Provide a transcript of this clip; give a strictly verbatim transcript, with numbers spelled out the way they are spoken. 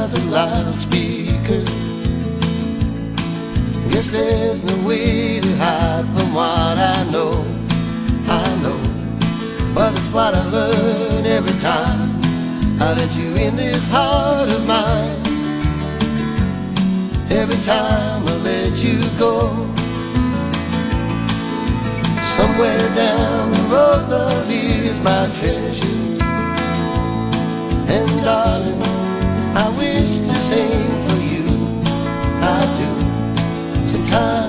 by the loudspeaker. Guess there's no way to hide from what I know, I know. But it's what I learn every time I let you in this heart of mine. Every time I let you go. Somewhere down the road, love is my treasure. And darling, I wish to sing for you, I do. Some kind